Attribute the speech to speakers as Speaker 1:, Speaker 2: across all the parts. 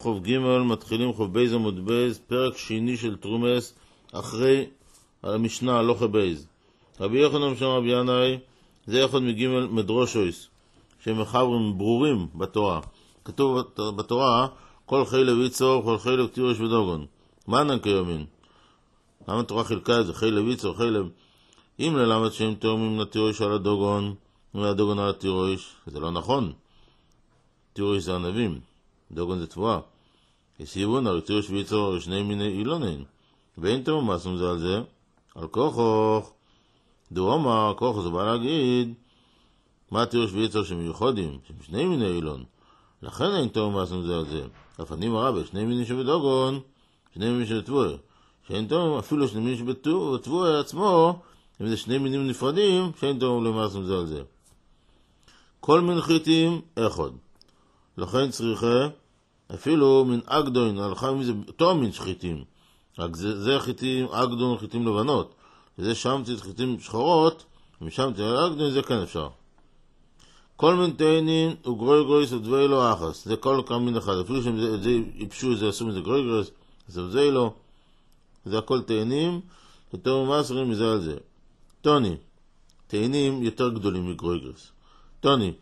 Speaker 1: חוב ג' מתחילים חוב בייז עמוד בייז, פרק שני של תרומס, אחרי המשנה הלוכה בייז. רבי יוחנן שם רבי ינאי, זה יכול מג' מדרושויס, שהם מחברים ברורים בתורה. כתוב בתורה, כל חיל ויצור, כל חיל ותירוש ודוגון. מה נן כיומין? למה התורה חילקה את זה? חיל ויצור, חיל... אם ללמד שהם תאומים לתירוש על הדוגון, והדוגון על התירוש, זה לא נכון. תירוש זה ענבים, דוגון זה תבואה. יסיבון, הרי תירוש ויצור שני מיני אילונין. ואין תאום מעשום זה על זה, על כוחוך. דומה, כוחו זה בא להגיד, מה תירוש ויצור שמיוחדים, שהם שני מיני אילון. לכן אין תאום מעשום זה על זה. הפנים הרבה, שני מינים שבדוגון, שני מינים שבתבואה. שאין תאום, אפילו שני מינים שבתבואה עצמו, אם זה שני מינים נפרדים, שאין תאום למעשום זה על זה. כל מין חיטים, אחד. לכן צריכה, אפילו מן אגדון, הלכה מזה, אותו מין שחיטים. רק זה חיטים, אגדון, חיטים לבנות. וזה שמתי חיטים שחורות, ומשמתי על אגדון, זה כן אפשר. כל מין תאנים הוא גרוי גרויס ודווי לו אחס. זה כל כמה מין אחד. אפילו שהם זה יפשו, זה עשו מזה גרוי גרויס, זה ודווי לו. זה הכל תאנים, יותר ממסרים מזה על זה. טוני, תאנים יותר גדולים מגרוי גרויס. טוני,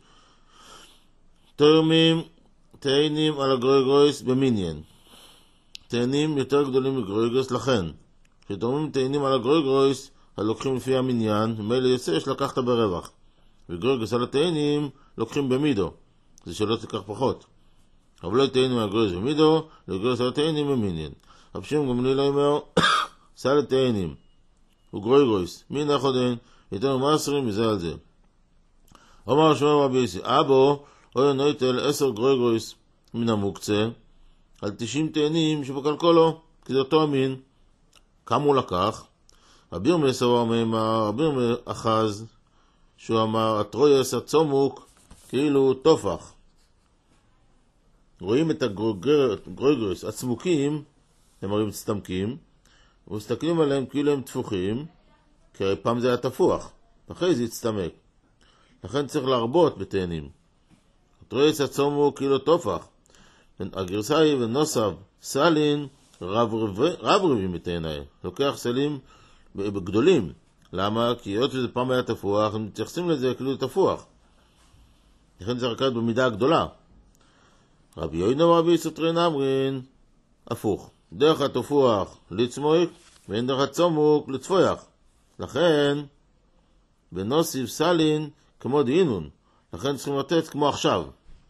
Speaker 1: תאנים על הגרוי גרויס במיניאן. תאנים יותר גדולים מגרוי גרויס, לכן. כשתאומים תאנים על הגרוי גרויס, הלוקחים לפי המניין, מילא יוצא יש לקחת ברווח. וגרוי גרויס על התאנים, לוקחים במידו. זה שלא תיקח פחות. אבל לא תאנים על גרויס במידו, לגרויס על התאנים במיניאן. הפשים גמליאל לא אומר, סל התאנים. וגרוי גרויס. מין אחודן, יותר ממסרים מזה על זה. אומר שמואל רבי יוסי, אבו, אוי נויטל 10 גרוי גרויס מן המוקצה, על 90 תאנים שבקלקולו, כי זה אותו המין. כמה הוא לקח? רבי ירמיה סבר מימר, רבי ירמיה אחז, שהוא אמר, הטרויס הצומוק, כאילו תופח. רואים את הגרויגרויס הצמוקים, הם הרי מצטמקים, ומסתכלים עליהם כאילו הם תפוחים, כי הרי פעם זה היה תפוח, אחרי זה יצטמק. לכן צריך להרבות בתאנים. הטרויס הצומוק כאילו תופח. הגרסאי ונוסב, סלין, רב רבים מתאנאי. לוקח סלים גדולים. למה? כי היות שזה פעם היה תפוח, הם מתייחסים לזה כאילו תפוח. לכן זה לקחת במידה הגדולה. רבי יוינו רבי סטרין אמרין, הפוך. דרך התפוח לצמוק, ואין דרך הצומוק לצפוח. לכן, בנוסיב סלין, כמו דהינון. לכן צריכים לתת כמו עכשיו.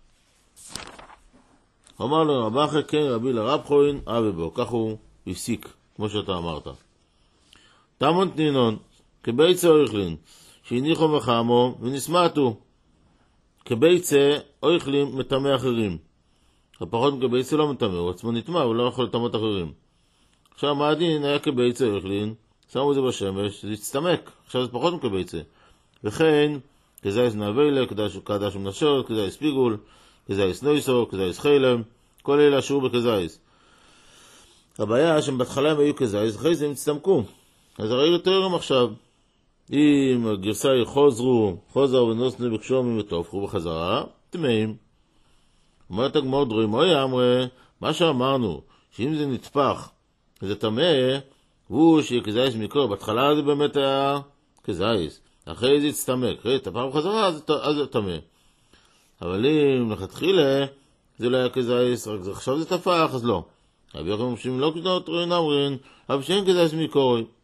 Speaker 1: אמר לו רב אחר כן רבי לרב חוין אבי בו, כך הוא הפסיק, כמו שאתה אמרת. תמון תנינון, כביצה אויכלין, שהניחו מחמו ונסמטו. כביצה אויכלין מטמא אחרים. הפחות כביצה לא מטמא, הוא עצמו נטמא, הוא לא יכול לטמאות אחרים. עכשיו מה הדין היה כביצה אויכלין, שמו את זה בשמש, זה יצטמק, עכשיו זה פחות כביצה. וכן, כזייס נאבלה, כדש ומנשור, כזייס פיגול, כזייס נויסו, כזייס חילם, כל אלה אשרו בכזייס. הבעיה שהם בהתחלה הם היו כזייס, אחרי זה הם הצטמקו. אז הרי יותר גם עכשיו, אם הגרסאי חוזר ונוסנו בקשומים ותופחו בחזרה, טמאים. אומרת הגמור דרוים, אוי אמרה, מה שאמרנו, שאם זה נטפח, זה טמא, הוא שיהיה כזייס מקור, בהתחלה זה באמת היה כזייס. אחרי זה יצטמק, אחרי זה תפח בחזרה, אז זה טמא. אבל אם לכתחילה, זה לא היה כזייס, רק עכשיו זה תפח, אז לא. רבי יוחנן שאם לא כדאות רואין אמרין, אבל שאין כזייס מקורי.